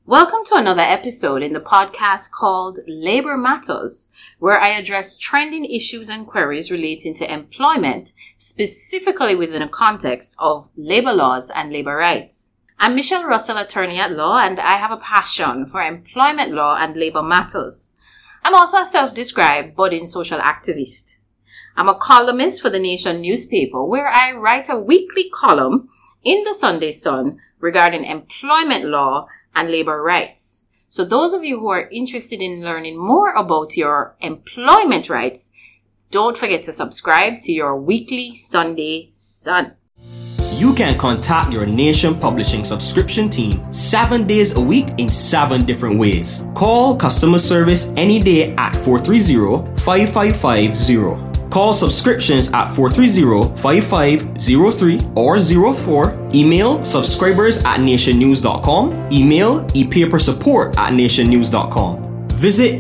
Welcome to another episode in the podcast called Labor Matters, where I address trending issues and queries relating to employment, specifically within the context of labor laws and labor rights. I'm Michelle Russell, attorney at law, and I have a passion for employment law and labor matters. I'm also a self-described budding social activist. I'm a columnist for the Nation newspaper, where I write a weekly column in the Sunday Sun regarding employment law and labor rights. So those of you who are interested in learning more about your employment rights, don't forget to subscribe to your weekly Sunday Sun. You can contact your Nation Publishing subscription team 7 days a week in 7 different ways. Call customer service any day at 430-5550. Call subscriptions at 430-5503 or 04. Email subscribers@nationnews.com. Email ePaperSupport@nationnews.com. Visit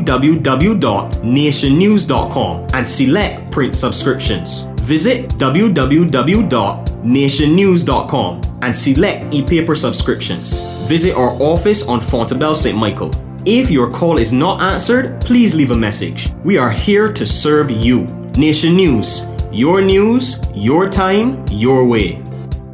www.nationnews.com and select print subscriptions. Visit www.nationnews.com and select ePaper subscriptions. Visit our office on Fontabelle St. Michael. If your call is not answered, please leave a message. We are here to serve you. Nation News, your time, your way.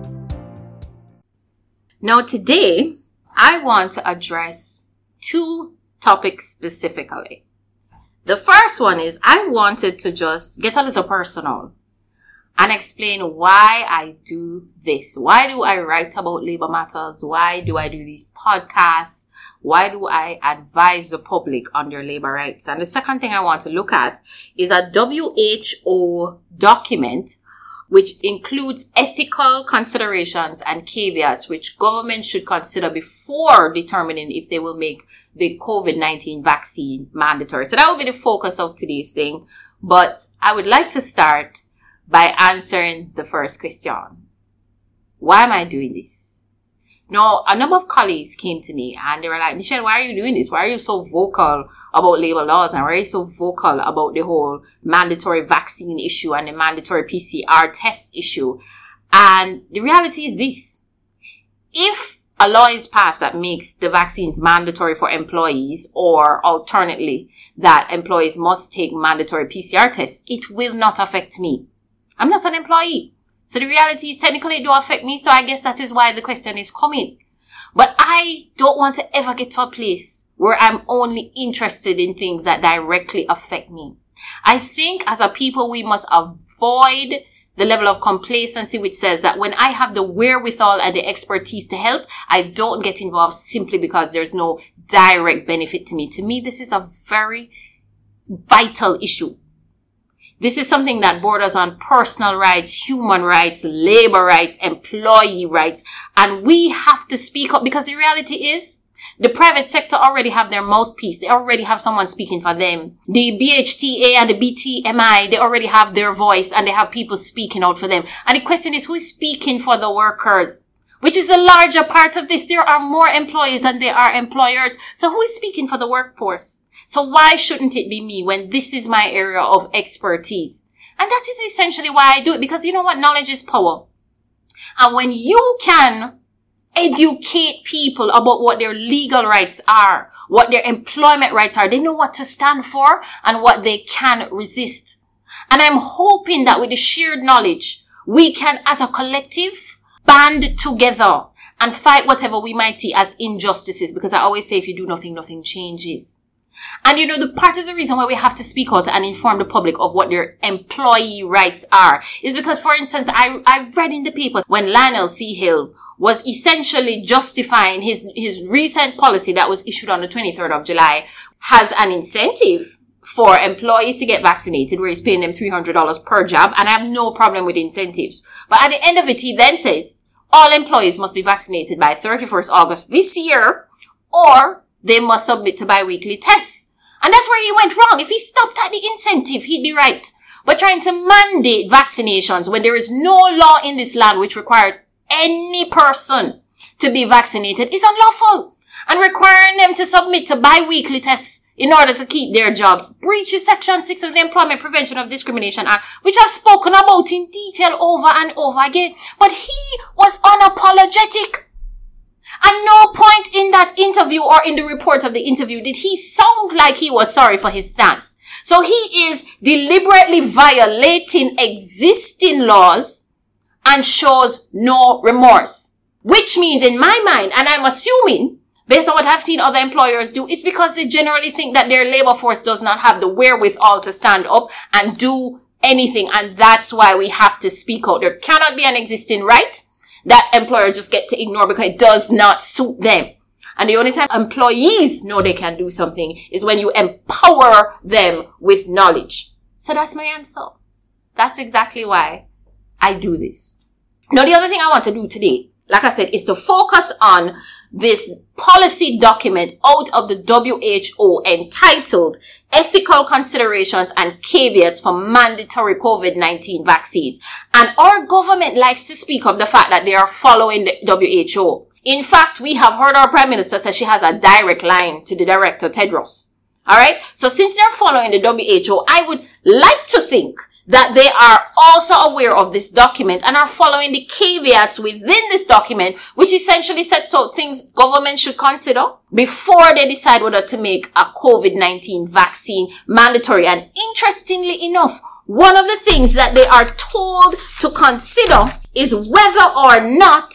Now today, I want to address 2 topics specifically. The first one is I wanted to just get a little personal and explain why I do this. Why do I write about labor matters? Why do I do these podcasts? Why do I advise the public on their labor rights? And the second thing I want to look at is a WHO document which includes ethical considerations and caveats which governments should consider before determining if they will make the COVID-19 vaccine mandatory. So that will be the focus of today's thing. But I would like to start by answering the first question. Why am I doing this? Now, a number of colleagues came to me and they were like, Michelle, why are you doing this? Why are you so vocal about labor laws? And why are you so vocal about the whole mandatory vaccine issue and the mandatory PCR test issue? And the reality is this. If a law is passed that makes the vaccines mandatory for employees, or alternately, that employees must take mandatory PCR tests, it will not affect me. I'm not an employee. So the reality is technically it don't affect me. So I guess that is why the question is coming. But I don't want to ever get to a place where I'm only interested in things that directly affect me. I think as a people, we must avoid the level of complacency which says that when I have the wherewithal and the expertise to help, I don't get involved simply because there's no direct benefit to me. To me, this is a very vital issue. This is something that borders on personal rights, human rights, labor rights, employee rights. And we have to speak up because the reality is the private sector already have their mouthpiece. They already have someone speaking for them. The BHTA and the BTMI, they already have their voice and they have people speaking out for them. And the question is, who is speaking for the workers? Which is the larger part of this. There are more employees than there are employers. So who is speaking for the workforce? So why shouldn't it be me when this is my area of expertise? And that is essentially why I do it, because you know what? Knowledge is power. And when you can educate people about what their legal rights are, what their employment rights are, they know what to stand for and what they can resist. And I'm hoping that with the shared knowledge, we can, as a collective, band together and fight whatever we might see as injustices. Because I always say, if you do nothing, nothing changes. And you know, the part of the reason why we have to speak out and inform the public of what their employee rights are is because, for instance, I read in the paper when Lionel C. Hill was essentially justifying his recent policy that was issued on the 23rd of July has an incentive for employees to get vaccinated, where he's paying them $300 per job. And I have no problem with incentives. But at the end of it, he then says all employees must be vaccinated by 31st August this year, or they must submit to bi-weekly tests. And that's where he went wrong. If he stopped at the incentive, he'd be right. But trying to mandate vaccinations when there is no law in this land which requires any person to be vaccinated is unlawful. And requiring them to submit to bi-weekly tests in order to keep their jobs breaches Section 6 of the Employment Prevention of Discrimination Act, which I've spoken about in detail over and over again. But he was unapologetic. At no point in that interview or in the report of the interview did he sound like he was sorry for his stance. So he is deliberately violating existing laws and shows no remorse. Which means in my mind, and I'm assuming, based on what I've seen other employers do, it's because they generally think that their labor force does not have the wherewithal to stand up and do anything. And that's why we have to speak out. There cannot be an existing right that employers just get to ignore because it does not suit them. And the only time employees know they can do something is when you empower them with knowledge. So that's my answer. That's exactly why I do this. Now, the other thing I want to do today, like I said, is to focus on this policy document out of the WHO entitled Ethical Considerations and Caveats for Mandatory COVID-19 Vaccines. And our government likes to speak of the fact that they are following the WHO. In fact, we have heard our Prime Minister say she has a direct line to the Director, Tedros. Alright? So since they're following the WHO, I would like to think that they are also aware of this document and are following the caveats within this document, which essentially sets out things government should consider before they decide whether to make a COVID-19 vaccine mandatory. And interestingly enough, one of the things that they are told to consider is whether or not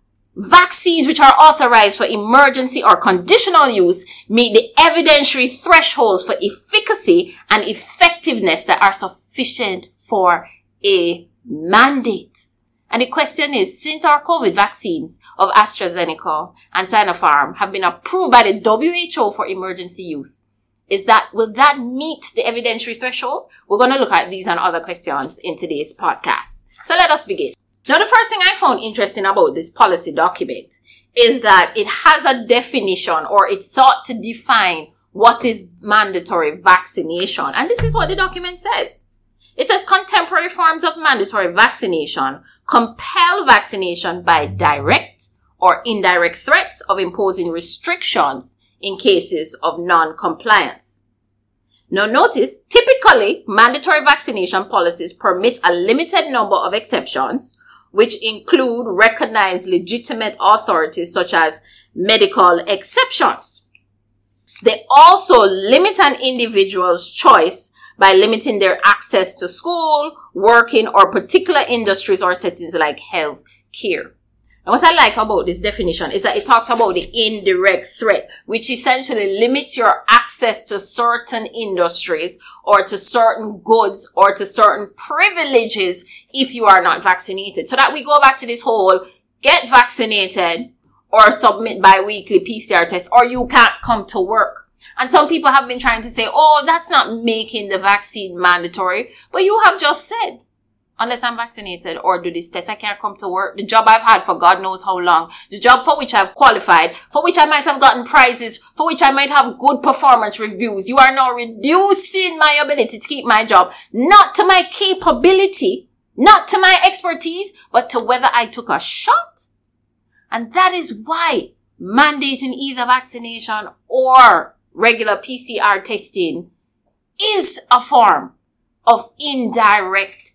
vaccines which are authorized for emergency or conditional use meet the evidentiary thresholds for efficacy and effectiveness that are sufficient for a mandate. And the question is, since our COVID vaccines of AstraZeneca and Sinopharm have been approved by the WHO for emergency use, will that meet the evidentiary threshold? We're going to look at these and other questions in today's podcast. So let us begin. Now, the first thing I found interesting about this policy document is that it has a definition, or it sought to define what is mandatory vaccination. And this is what the document says. It says contemporary forms of mandatory vaccination compel vaccination by direct or indirect threats of imposing restrictions in cases of non-compliance. Now notice, typically, mandatory vaccination policies permit a limited number of exceptions, which include recognized legitimate authorities such as medical exceptions. They also limit an individual's choice by limiting their access to school, working, or particular industries or settings like health care. And what I like about this definition is that it talks about the indirect threat, which essentially limits your access to certain industries or to certain goods or to certain privileges if you are not vaccinated. So that we go back to this whole get vaccinated or submit bi-weekly PCR tests or you can't come to work. And some people have been trying to say, oh, that's not making the vaccine mandatory. But you have just said, unless I'm vaccinated or do this test, I can't come to work. The job I've had for God knows how long. The job for which I've qualified, for which I might have gotten prizes, for which I might have good performance reviews. You are now reducing my ability to keep my job, not to my capability, not to my expertise, but to whether I took a shot. And that is why mandating either vaccination or regular PCR testing is a form of indirect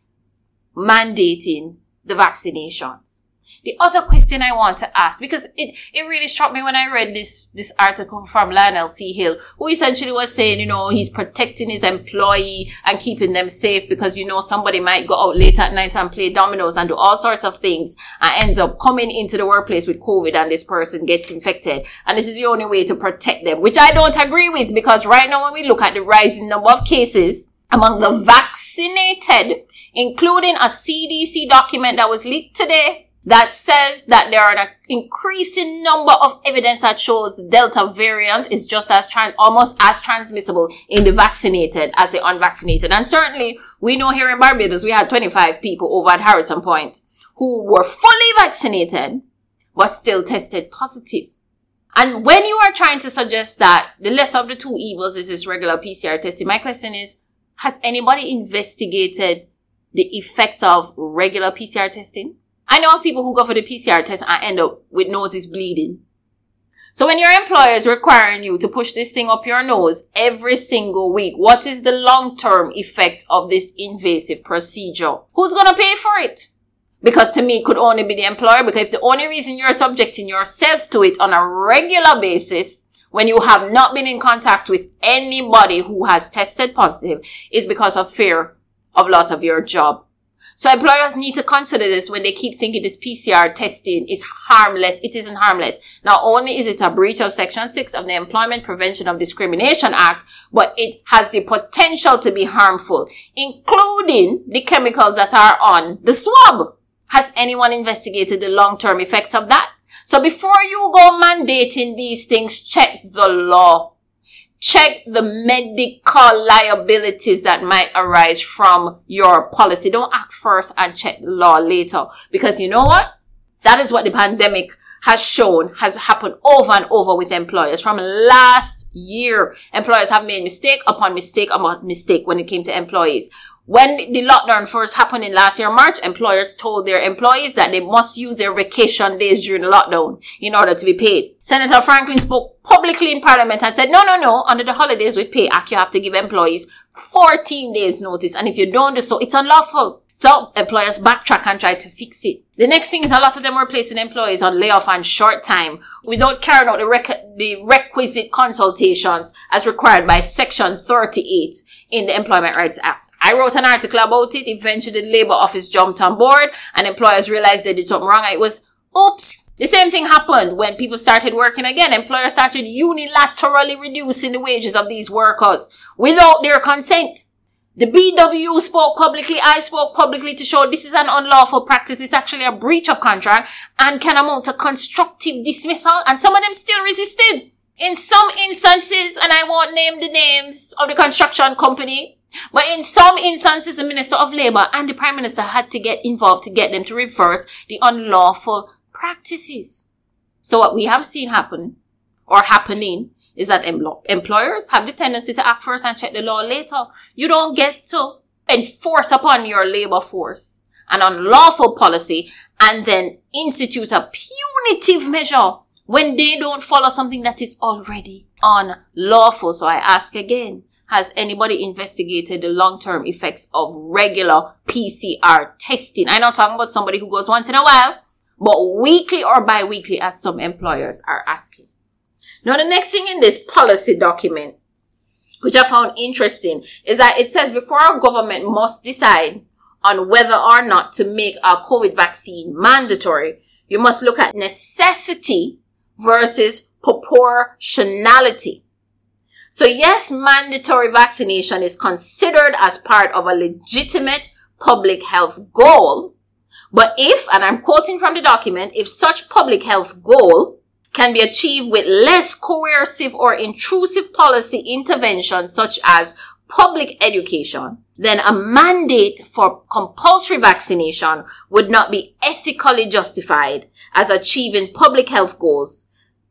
mandating the vaccinations. The other question I want to ask, because it really struck me when I read this article from Lionel C. Hill, who essentially was saying, he's protecting his employee and keeping them safe because, somebody might go out late at night and play dominoes and do all sorts of things and ends up coming into the workplace with COVID and this person gets infected. And this is the only way to protect them, which I don't agree with, because right now when we look at the rising number of cases among the vaccinated, including a CDC document that was leaked today that says that there are an increasing number of evidence that shows the Delta variant is just as almost as transmissible in the vaccinated as the unvaccinated. And certainly we know here in Barbados we had 25 people over at Harrison Point who were fully vaccinated but still tested positive. And when you are trying to suggest that the lesser of the two evils is this regular PCR testing, my question is, has anybody investigated the effects of regular PCR testing? I know of people who go for the PCR test and end up with noses bleeding. So when your employer is requiring you to push this thing up your nose every single week, what is the long-term effect of this invasive procedure? Who's going to pay for it? Because to me, it could only be the employer, because if the only reason you're subjecting yourself to it on a regular basis when you have not been in contact with anybody who has tested positive is because of fear of loss of your job. So employers need to consider this when they keep thinking this PCR testing is harmless. It isn't harmless. Not only is it a breach of Section 6 of the Employment Prevention of Discrimination Act, but it has the potential to be harmful, including the chemicals that are on the swab. Has anyone investigated the long-term effects of that? So before you go mandating these things, check the law. Check the medical liabilities that might arise from your policy. Don't act first and check the law later. Because you know what? That is what the pandemic has shown has happened over and over with employers. From last year, employers have made mistake upon mistake upon mistake when it came to employees. When the lockdown first happened in last year, March, employers told their employees that they must use their vacation days during the lockdown in order to be paid. Senator Franklin spoke publicly in Parliament and said, no, under the Holidays with Pay Act, you have to give employees 14 days notice. And if you don't do so, it's unlawful. So employers backtrack and try to fix it. The next thing is a lot of them were placing employees on layoff and short time without carrying out the requisite consultations as required by Section 38 in the Employment Rights Act. I wrote an article about it. Eventually, the Labour Office jumped on board and employers realized they did something wrong. It was, oops. The same thing happened when people started working again. Employers started unilaterally reducing the wages of these workers without their consent. The BW spoke publicly, I spoke publicly to show this is an unlawful practice. It's actually a breach of contract and can amount to constructive dismissal. And some of them still resisted. In some instances, and I won't name the names of the construction company, but in some instances, the Minister of Labour and the Prime Minister had to get involved to get them to reverse the unlawful practices. So what we have seen happen or happening is that employers have the tendency to act first and check the law later. You don't get to enforce upon your labor force an unlawful policy and then institute a punitive measure when they don't follow something that is already unlawful. So I ask again, has anybody investigated the long-term effects of regular PCR testing? I'm not talking about somebody who goes once in a while, but weekly or bi-weekly as some employers are asking. Now, the next thing in this policy document, which I found interesting, is that it says before our government must decide on whether or not to make our COVID vaccine mandatory, you must look at necessity versus proportionality. So yes, mandatory vaccination is considered as part of a legitimate public health goal. But if, and I'm quoting from the document, if such public health goal can be achieved with less coercive or intrusive policy interventions such as public education, then a mandate for compulsory vaccination would not be ethically justified as achieving public health goals.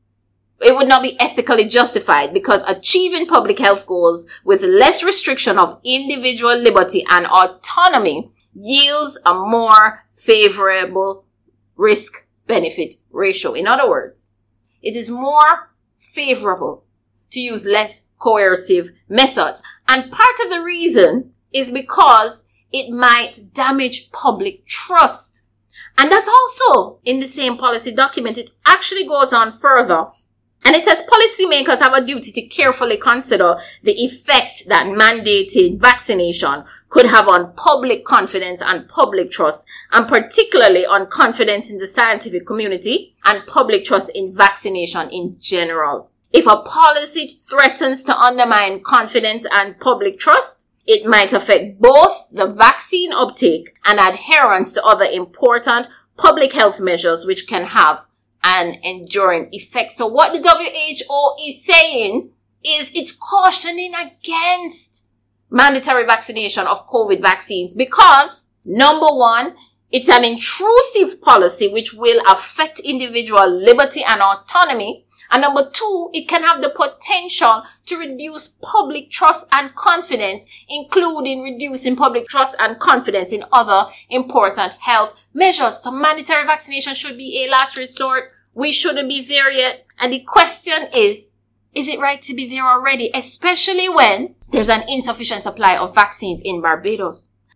It would not be ethically justified because achieving public health goals with less restriction of individual liberty and autonomy yields a more favorable risk-benefit ratio. In other words, it is more favorable to use less coercive methods. And part of the reason is because it might damage public trust. And that's also in the same policy document. It actually goes on further. And it says policymakers have a duty to carefully consider the effect that mandated vaccination could have on public confidence and public trust, and particularly on confidence in the scientific community and public trust in vaccination in general. If a policy threatens to undermine confidence and public trust, it might affect both the vaccine uptake and adherence to other important public health measures, which can have an enduring effect. So what the WHO is saying is it's cautioning against mandatory vaccination of COVID vaccines because, number one, it's an intrusive policy which will affect individual liberty and autonomy. And number two, it can have the potential to reduce public trust and confidence, including reducing public trust and confidence in other important health measures. So mandatory vaccination should be a last resort. We shouldn't be there yet. And the question is it right to be there already? Especially when there's an insufficient supply of vaccines in Barbados.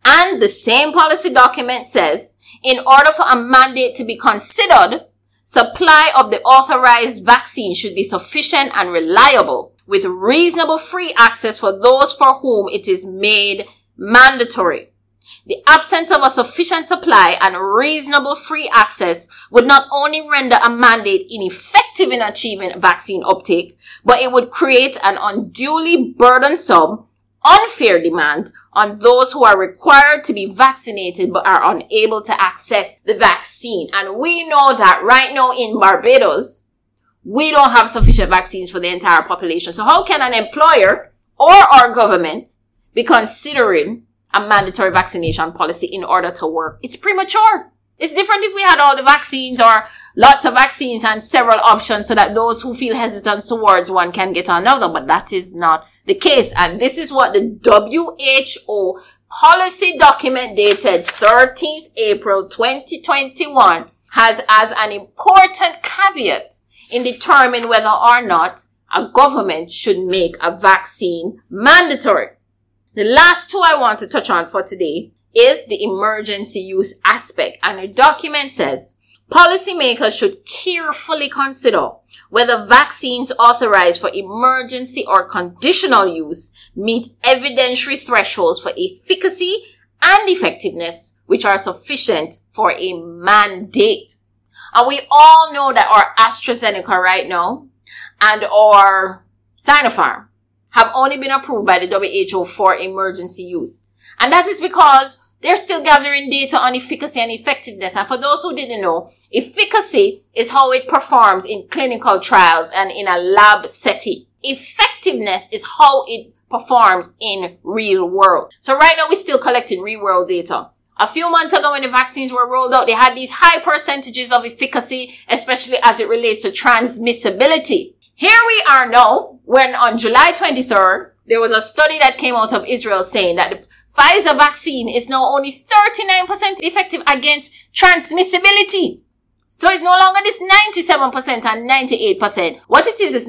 And the same policy document says, in order for a mandate to be considered, supply of the authorized vaccine should be sufficient and reliable, with reasonable free access for those for whom it is made mandatory. The absence of a sufficient supply and reasonable free access would not only render a mandate ineffective in achieving vaccine uptake, but it would create an unduly burdensome, unfair demand on those who are required to be vaccinated but are unable to access the vaccine. And we know that right now in Barbados, we don't have sufficient vaccines for the entire population. So how can an employer or our government be considering a mandatory vaccination policy in order to work? It's premature. It's different if we had all the vaccines or lots of vaccines and several options so that those who feel hesitance towards one can get another, but that is not the case. And this is what the WHO policy document dated 13th April 2021 has as an important caveat in determining whether or not a government should make a vaccine mandatory. The last two I want to touch on for today is the emergency use aspect. And the document says, policymakers should carefully consider whether vaccines authorized for emergency or conditional use meet evidentiary thresholds for efficacy and effectiveness, which are sufficient for a mandate. And we all know that our AstraZeneca right now and our Sinopharm have only been approved by the WHO for emergency use. And that is because they're still gathering data on efficacy and effectiveness. And for those who didn't know, efficacy is how it performs in clinical trials and in a lab setting. Effectiveness is how it performs in real world. So right now we're still collecting real world data. A few months ago when the vaccines were rolled out, they had these high percentages of efficacy, especially as it relates to transmissibility. Here we are now, when on July 23rd, there was a study that came out of Israel saying that the Pfizer vaccine is now only 39% effective against transmissibility. So it's no longer this 97% and 98%. What it is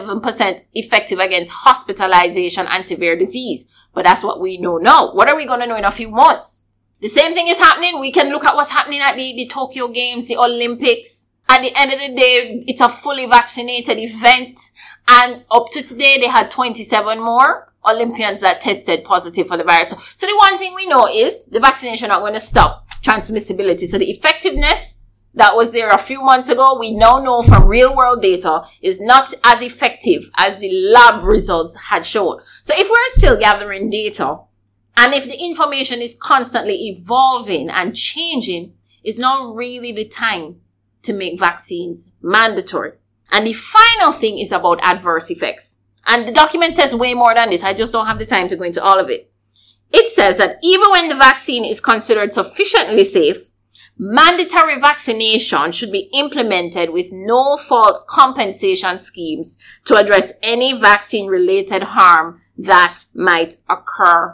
97% effective against hospitalization and severe disease. But that's what we know now. What are we going to know in a few months? The same thing is happening. We can look at what's happening at the Tokyo Games, the Olympics. At the end of the day, it's a fully vaccinated event. And up to today, they had 27 more Olympians that tested positive for the virus. So the one thing we know is the vaccination not going to stop transmissibility. So the effectiveness that was there a few months ago, we now know from real world data is not as effective as the lab results had shown. So if we're still gathering data and if the information is constantly evolving and changing, it's not really the time to make vaccines mandatory. And the final thing is about adverse effects. And the document says way more than this. I just don't have the time to go into all of it. It says that even when the vaccine is considered sufficiently safe, mandatory vaccination should be implemented with no-fault compensation schemes to address any vaccine-related harm that might occur.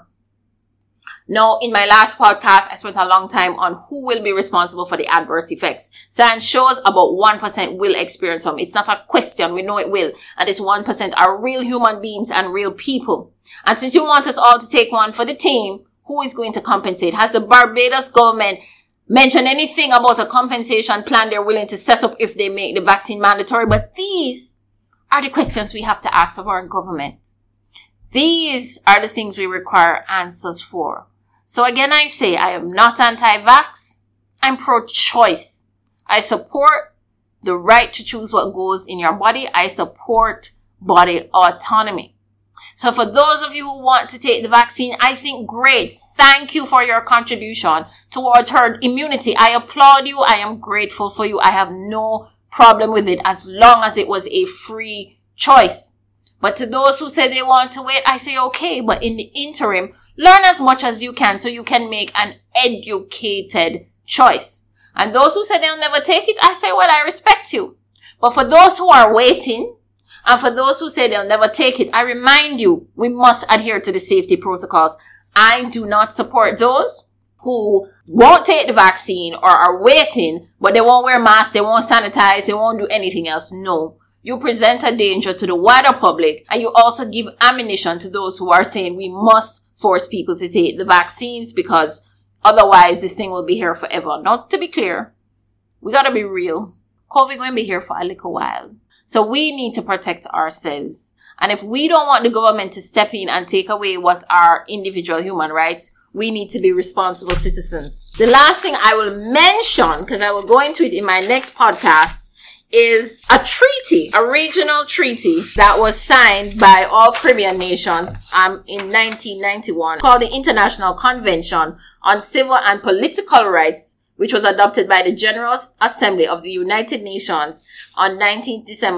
Now, in my last podcast, I spent a long time on who will be responsible for the adverse effects. Science shows about 1% will experience them. It's not a question. We know it will. And this 1% are real human beings and real people. And since you want us all to take one for the team, who is going to compensate? Has the Barbados government mentioned anything about a compensation plan they're willing to set up if they make the vaccine mandatory? But these are the questions we have to ask of our government. These are the things we require answers for. So again, I say I am not anti-vax. I'm pro-choice. I support the right to choose what goes in your body. I support body autonomy. So for those of you who want to take the vaccine, I think great. Thank you for your contribution towards herd immunity. I applaud you. I am grateful for you. I have no problem with it as long as it was a free choice. But to those who say they want to wait, I say okay. But in the interim, learn as much as you can so you can make an educated choice. And those who say they'll never take it, I say, well, I respect you. But for those who are waiting, and for those who say they'll never take it, I remind you, we must adhere to the safety protocols. I do not support those who won't take the vaccine or are waiting, but they won't wear masks, they won't sanitize, they won't do anything else. No. you present a danger to the wider public, and you also give ammunition to those who are saying we must force people to take the vaccines because otherwise this thing will be here forever. Now, to be clear, we gotta be real. COVID going to be here for a little while. So we need to protect ourselves. And if we don't want the government to step in and take away what are individual human rights, we need to be responsible citizens. The last thing I will mention, because I will go into it in my next podcast, is a treaty, a regional treaty that was signed by all Caribbean nations in 1991 called the International Convention on Civil and Political Rights, which was adopted by the General Assembly of the United Nations on 19 December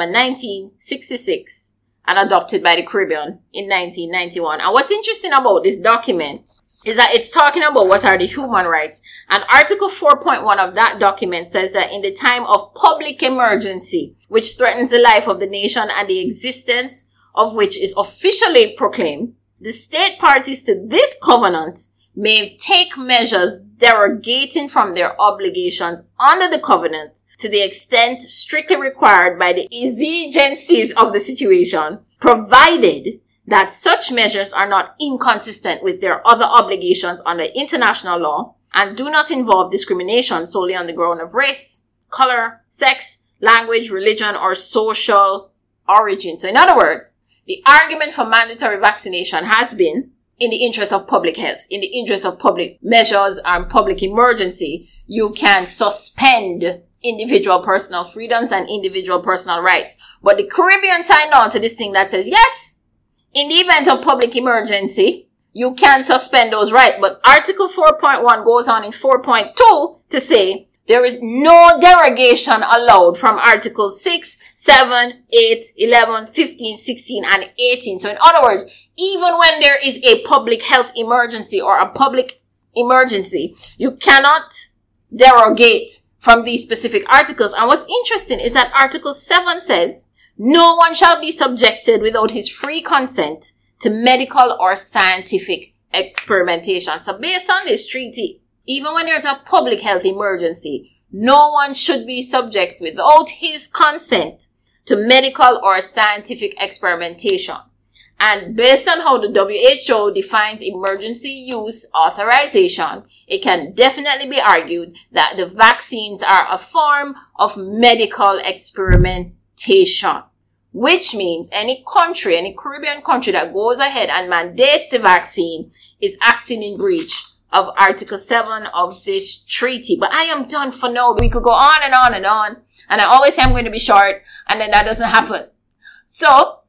1966 and adopted by the Caribbean in 1991. And what's interesting about this document is that it's talking about what are the human rights. And Article 4.1 of that document says that in the time of public emergency, which threatens the life of the nation and the existence of which is officially proclaimed, the state parties to this covenant may take measures derogating from their obligations under the covenant to the extent strictly required by the exigencies of the situation, provided that such measures are not inconsistent with their other obligations under international law and do not involve discrimination solely on the ground of race, color, sex, language, religion, or social origin. So in other words, the argument for mandatory vaccination has been in the interest of public health, in the interest of public measures and public emergency. You can suspend individual personal freedoms and individual personal rights. But the Caribbean signed on to this thing that says, yes, in the event of public emergency, you can suspend those rights. But Article 4.1 goes on in 4.2 to say there is no derogation allowed from Articles 6, 7, 8, 11, 15, 16, and 18. So in other words, even when there is a public health emergency or a public emergency, you cannot derogate from these specific articles. And what's interesting is that Article 7 says, no one shall be subjected without his free consent to medical or scientific experimentation. So based on this treaty, even when there's a public health emergency, no one should be subject without his consent to medical or scientific experimentation. And based on how the WHO defines emergency use authorization, it can definitely be argued that the vaccines are a form of medical experimentation, which means any country, any Caribbean country that goes ahead and mandates the vaccine is acting in breach of Article 7 of this treaty. But I am done for now. We could go on and on and on. And I always say I'm going to be short, and then that doesn't happen. So,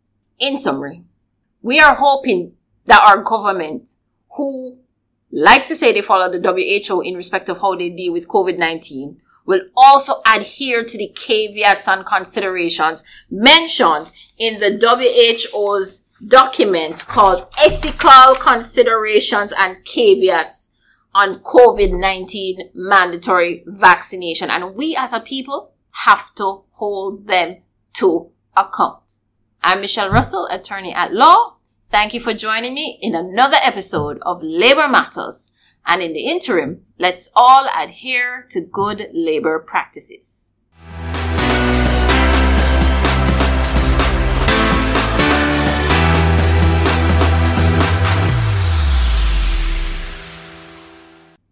in summary, we are hoping that our government, who like to say they follow the WHO in respect of how they deal with COVID-19, will also adhere to the caveats and considerations mentioned in the WHO's document called Ethical Considerations and Caveats on COVID-19 Mandatory Vaccination. And we as a people have to hold them to account. I'm Michelle Russell, attorney at law. Thank you for joining me in another episode of Labor Matters. And in the interim, let's all adhere to good labor practices.